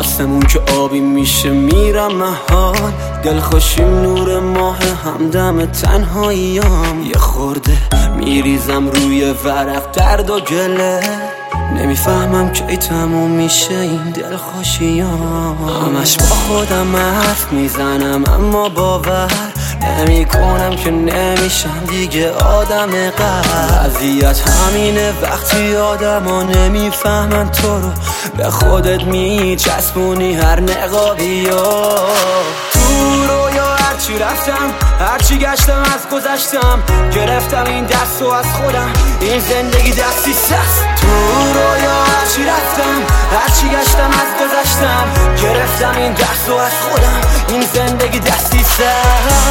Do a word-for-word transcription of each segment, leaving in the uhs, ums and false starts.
آسمون که آبی میشه میرم محال، دلخوشیم نور ماه همدم تنهاییام. یه خورده میریزم روی ورق درد و گله، نمیفهمم کی تموم میشه این دلخوشیام. همش با خودم حرف میزنم اما باور نمی کنم که نمیشم دیگه آدم قلب. اذیت همینه وقتی آدم ها نمیفهمن تو رو، به خودت میچسبونی هر نقابی ها. تو رویا هرچی رفتم هرچی گشتم از گذشتم، گرفتم این دست و از خودم این زندگی دستی سست. تو رویا هرچی رفتم هرچی گشتم از گذشتم، گرفتم این دست و از خودم این زندگی دستی سست.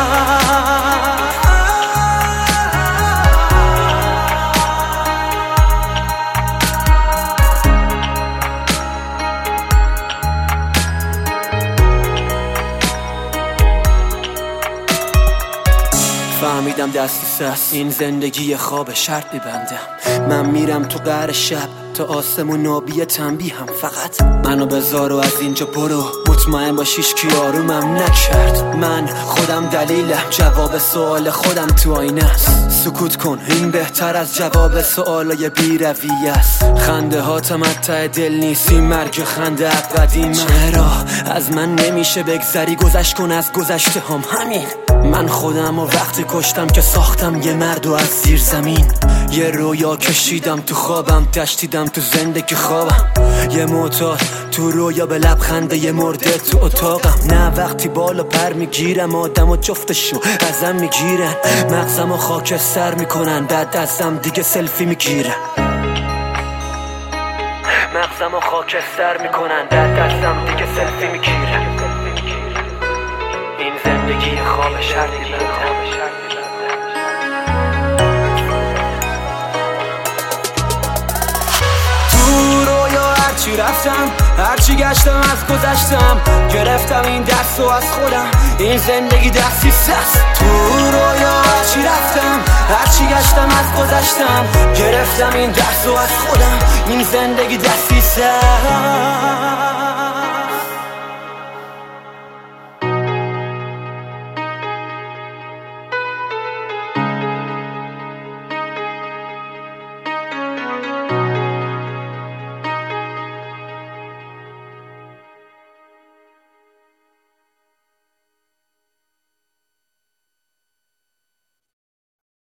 فهمیدم دستی سست این زندگی خواب شرط میبندم. من میرم تو قعر شب تا آسمون نابی تنبیه هم، فقط منو بذار و از اینجا برو، مطمئن باشیش کی آرومم نکرد. من خودم دلیلم، جواب سوال خودم تو آینه است. سکوت کن این بهتر از جواب سوالای بی رویه است. خنده هاتم ته دل نیستی، مرگ خنده قدیم. چرا از من نمیشه بگذری، گذشت کن از گذشته هم همین. من خودم و وقتی کشتم که ساختم یه مرد و از زیر زمین. یه رویا کشیدم تو خوابم، تشتیدم تو زندگی خوابم. یه معتاد تو رویا به لبخنده یه مرده تو اتاقم. نه وقتی بالا پر میگیرم آدم و جفتشو ازم میگیرن، مغزم و خاکستر میکنن، بعد ازم دیگه سلفی میگیرن. مغزم و خاکستر میکنن، بعد ازم دیگه سلفی میگیرن. این زندگی خواب شرطی بنده. هرچی رفتم هرچی گشتم از گذشتم، گرفتم این دست و از خودم این زندگی دستی سست. تو رویا هرچی رفتم هرچی گشتم از گذشتم، گرفتم این دست و از خودم این زندگی دستی سست.